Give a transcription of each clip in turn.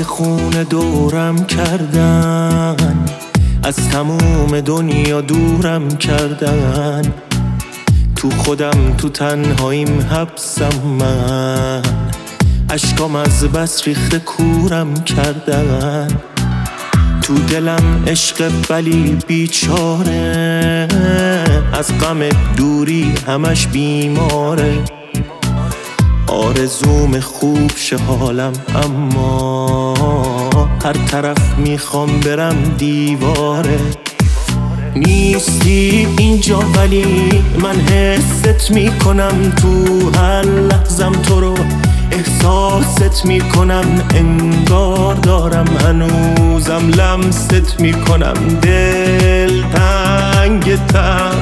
خونه دورم کردن، از تموم دنیا دورم کردن، تو خودم تو تنهاییم حبسم من، اشکام از بس ریخته کورم کردن، تو دلم عشق ولی بیچاره، از غم دوری همش بیماره، آرزوم خوب شه حالم اما هر طرف میخوام برم دیواره. نیستی اینجا ولی من حست میکنم، تو هر لحظم تو رو احساست میکنم، انگار دارم هنوزم لمست میکنم، دل تنگتم.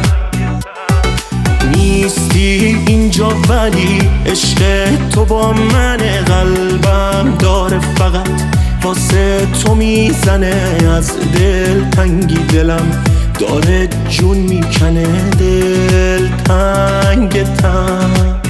نیستی اینجا ولی عشق تو با من، قلبم داره فقط واسه تو میزنه، از دل تنگی دلم داره جون میکنه، دل تنگتم.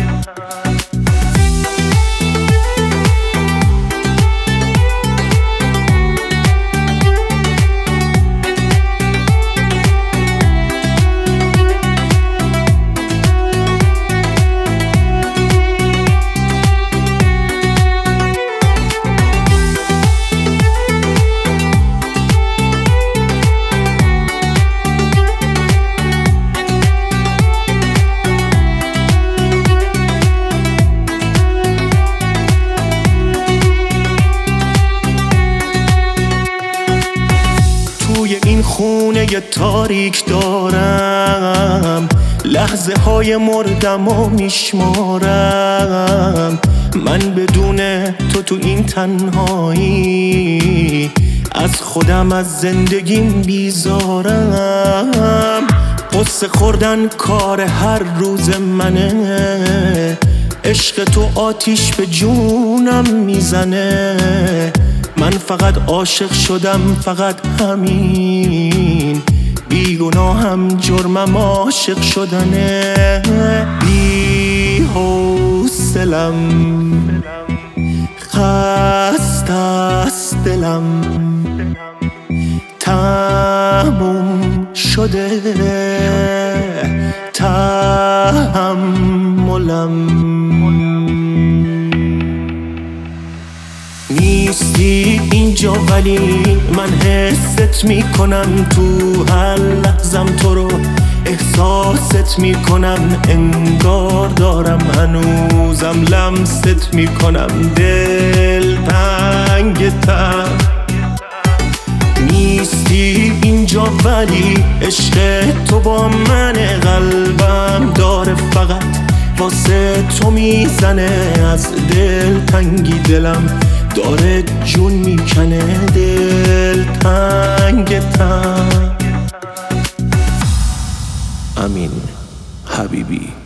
این خونه ی تاریک دارم، لحظه های مردم و میشمارم، من بدون تو این تنهایی از خودم از زندگیم بیزارم، قصه خوردن کار هر روز منه، عشق تو آتیش به جونم میزنه، من فقط عاشق شدم فقط همین، بیگناهم جرمم عاشق شدنه، بی حوصلم خسته است دلم، تموم شده تحملم. نیستی اینجا ولی من حست میکنم، تو هر لحظم تو رو احساست میکنم، انگار دارم هنوزم لمست میکنم، دل تنگتم. نیستی اینجا ولی عشق تو با من، قلبم داره فقط واسه تو میزنه، از دل تنگی دلم داره جون میکنه، دل تنگتم. امین حبیبی.